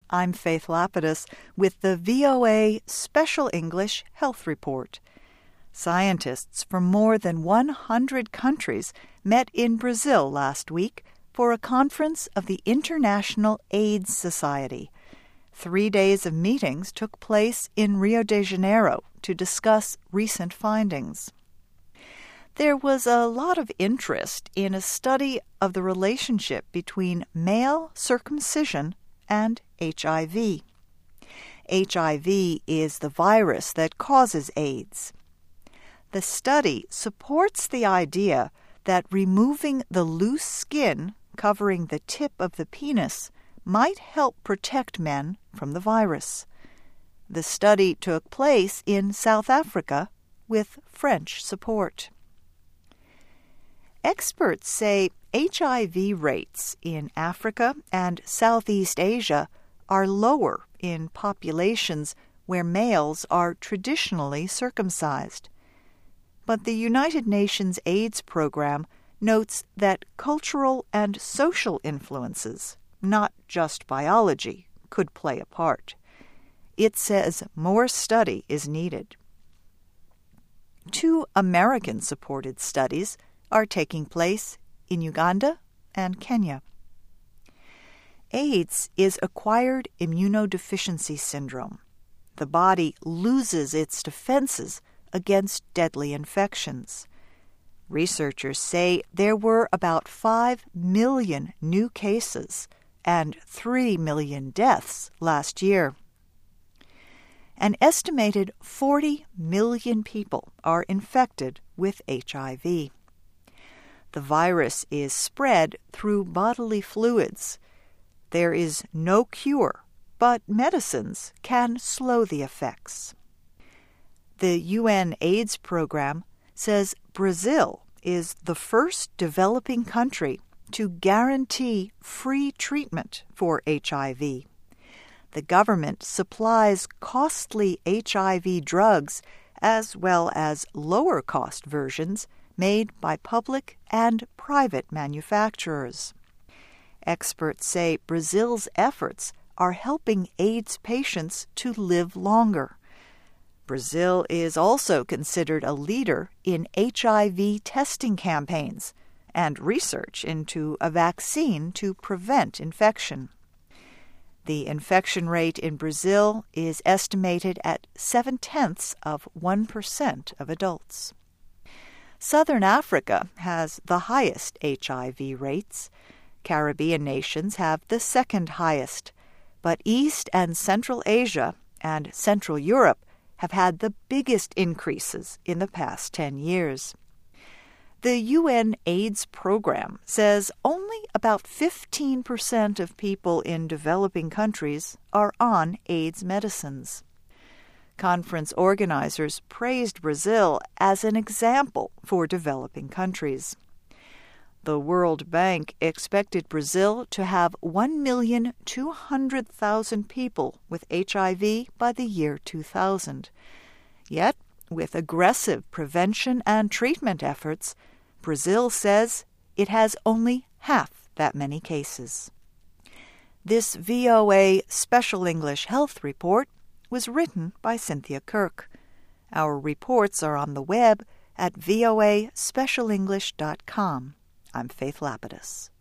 I'm Faith Lapidus with the VOA Special English Health Report. Scientists from more than 100 countries met in Brazil last week for a conference of the International AIDS Society. 3 days of meetings took place in Rio de Janeiro to discuss recent findings. There was a lot of interest in a study of the relationship between male circumcision and HIV. HIV is the virus that causes AIDS. The study supports the idea that removing the loose skin covering the tip of the penis might help protect men from the virus. The study took place in South Africa with French support. Experts say HIV rates in Africa and Southeast Asia are lower in populations where males are traditionally circumcised. But the United Nations AIDS Program notes that cultural and social influences, not just biology, could play a part. It says more study is needed. 2 American-supported studies are taking place in Uganda and Kenya. AIDS is acquired immunodeficiency syndrome. The body loses its defenses against deadly infections. Researchers say there were about 5 million new cases and 3 million deaths last year. An estimated 40 million people are infected with HIV. The virus is spread through bodily fluids. There is no cure, but medicines can slow the effects. The UN AIDS Program says Brazil is the first developing country to guarantee free treatment for HIV. The government supplies costly HIV drugs as well as lower-cost versions made by public and private manufacturers. Experts say Brazil's efforts are helping AIDS patients to live longer. Brazil is also considered a leader in HIV testing campaigns and research into a vaccine to prevent infection. The infection rate in Brazil is estimated at 0.7% of adults. Southern Africa has the highest HIV rates. Caribbean nations have the second highest, but East and Central Asia and Central Europe have had the biggest increases in the past 10 years. The UN AIDS Program says only about 15% of people in developing countries are on AIDS medicines. Conference organizers praised Brazil as an example for developing countries. The World Bank expected Brazil to have 1,200,000 people with HIV by the year 2000. Yet, with aggressive prevention and treatment efforts, Brazil says it has only half that many cases. This VOA Special English Health Report was written by Cynthia Kirk. Our reports are on the web at voaspecialenglish.com. I'm Faith Lapidus.